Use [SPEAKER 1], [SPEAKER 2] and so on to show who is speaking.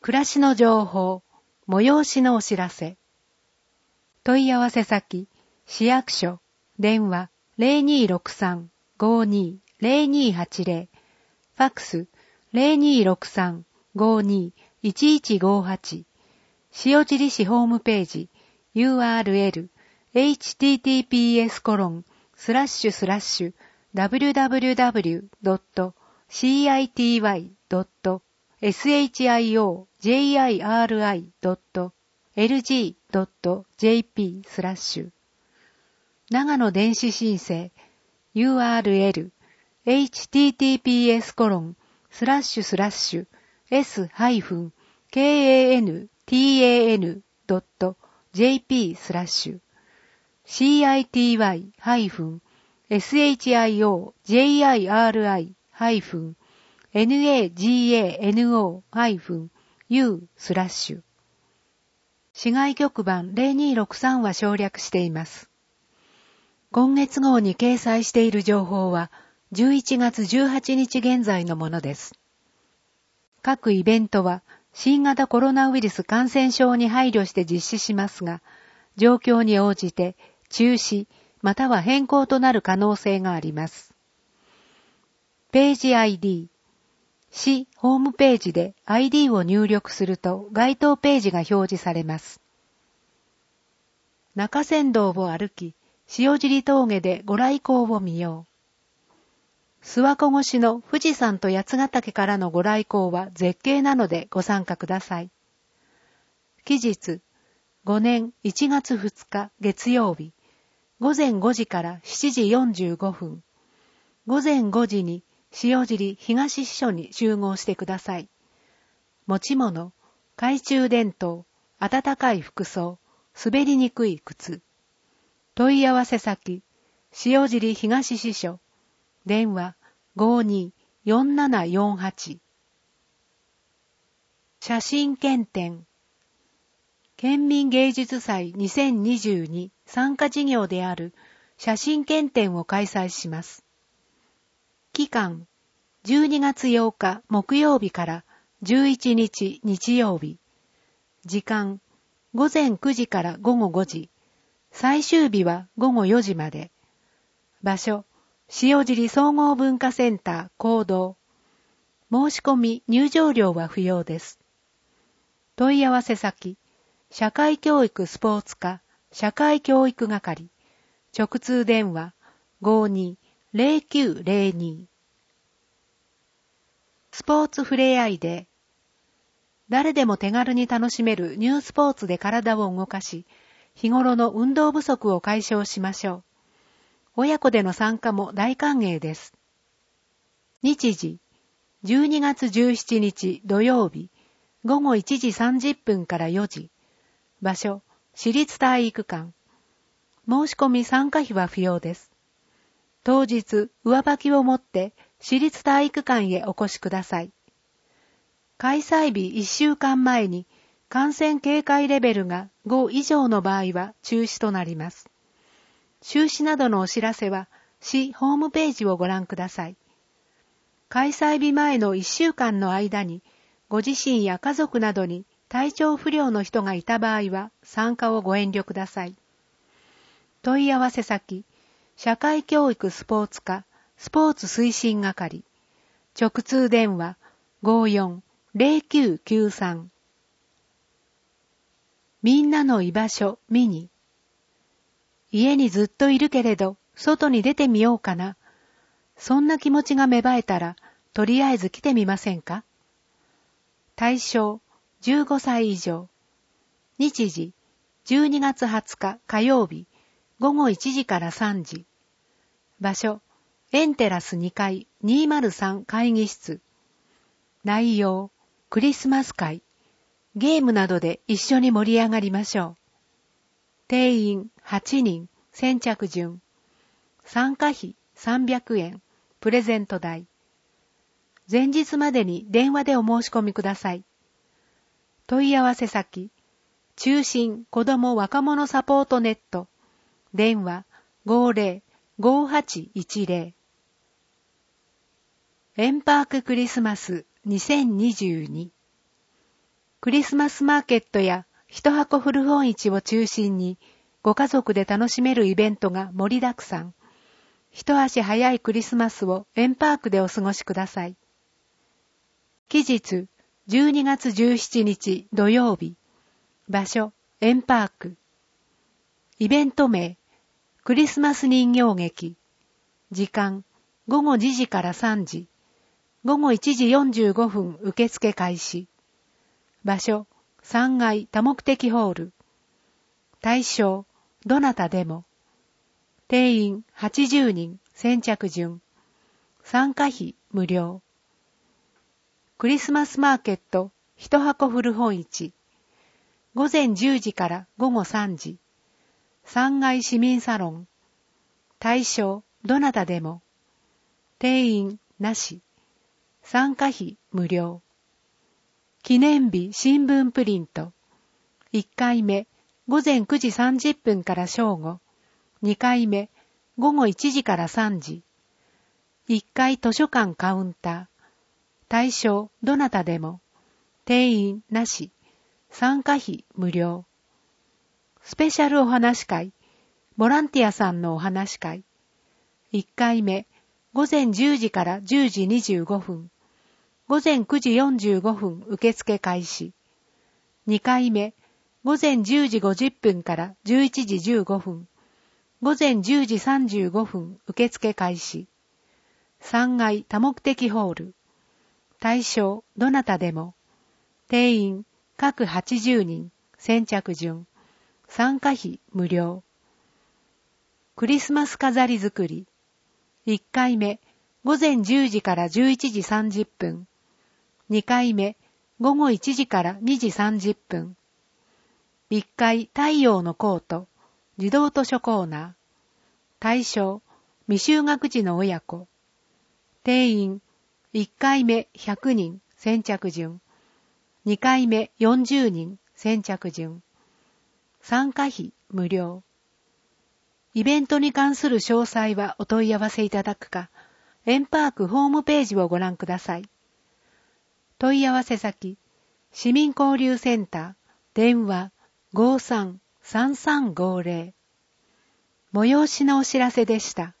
[SPEAKER 1] 暮らしの情報、催しのお知らせ。問い合わせ先、市役所、電話 0263-52-0280、ファックス 0263-52-1158、塩尻市ホームページ、URL、https://www.shitiry.lg.jp/ 長野電子申請 URL https://s-kantan.jp/ city-shio-nagano-u/ 市外局番0263は省略しています。今月号に掲載している情報は11月18日現在のものです。各イベントは新型コロナウイルス感染症に配慮して実施しますが、状況に応じて中止または変更となる可能性があります。ページ ID、市ホームページで ID を入力すると該当ページが表示されます。中山道を歩き、塩尻峠でご来光を見よう。諏訪湖越しの富士山と八ヶ岳からのご来光は絶景なのでご参加ください。期日、5年1月2日月曜日、午前5時から7時45分。午前5時に塩尻東支所に集合してください。持ち物、懐中電灯、暖かい服装、滑りにくい靴。問い合わせ先、塩尻東支所、電話 52-4748。写真検点。県民芸術祭2022参加事業である写真検点を開催します。期間、12月8日木曜日から11日日曜日。時間、午前9時から午後5時。最終日は午後4時まで。場所、塩尻総合文化センター講堂。申し込み入場料は不要です。問い合わせ先、社会教育スポーツ課、社会教育係。直通電話 52-0902。スポーツふれあいデー。誰でも手軽に楽しめるニュースポーツで体を動かし、日頃の運動不足を解消しましょう。親子での参加も大歓迎です。日時、12月17日土曜日、午後1時30分から4時。場所、市立体育館。申し込み参加費は不要です。当日、上履きを持って市立体育館へお越しください。開催日1週間前に感染警戒レベルが5以上の場合は中止となります。中止などのお知らせは市ホームページをご覧ください。開催日前の1週間の間にご自身や家族などに体調不良の人がいた場合は参加をご遠慮ください。問い合わせ先、社会教育スポーツ課スポーツ推進係。直通電話 54-0993。みんなの居場所ミニ。家にずっといるけれど、外に出てみようかな。そんな気持ちが芽生えたら、とりあえず来てみませんか？対象、15歳以上。日時、12月20日火曜日、午後1時から3時。場所、エンテラス2階203会議室。内容、クリスマス会。ゲームなどで一緒に盛り上がりましょう。定員8人、先着順。参加費300円、プレゼント代。前日までに電話でお申し込みください。問い合わせ先、中心子ども若者サポートネット。電話 50-5810。エンパーククリスマス2022。 クリスマスマーケットや一箱古本市を中心にご家族で楽しめるイベントが盛りだくさん。一足早いクリスマスをエンパークでお過ごしください。期日12月17日土曜日。場所エンパーク。イベント名クリスマス人形劇。時間午後2時から3時。午後1時45分受付開始。場所3階多目的ホール。対象どなたでも。定員80人先着順。参加費無料。クリスマスマーケット一箱古本市。午前10時から午後3時。3階市民サロン。対象どなたでも。定員なし。参加費無料。記念日新聞プリント。1回目午前9時30分から正午。2回目午後1時から3時。1階図書館カウンター。対象どなたでも。定員なし。参加費無料。スペシャルお話会。ボランティアさんのお話会。1回目午前10時から10時25分。午前9時45分受付開始。2回目午前10時50分から11時15分。午前10時35分受付開始。3階多目的ホール。対象どなたでも。定員各80人先着順。参加費無料。クリスマス飾り作り。1回目午前10時から11時30分。2回目午後1時から2時30分。1階太陽のコート児童図書コーナー。対象未就学児の親子。定員1回目100人先着順。2回目40人先着順。参加費無料。イベントに関する詳細はお問い合わせいただくか、エンパークホームページをご覧ください。問い合わせ先、市民交流センター、電話 53-3350。催しのお知らせでした。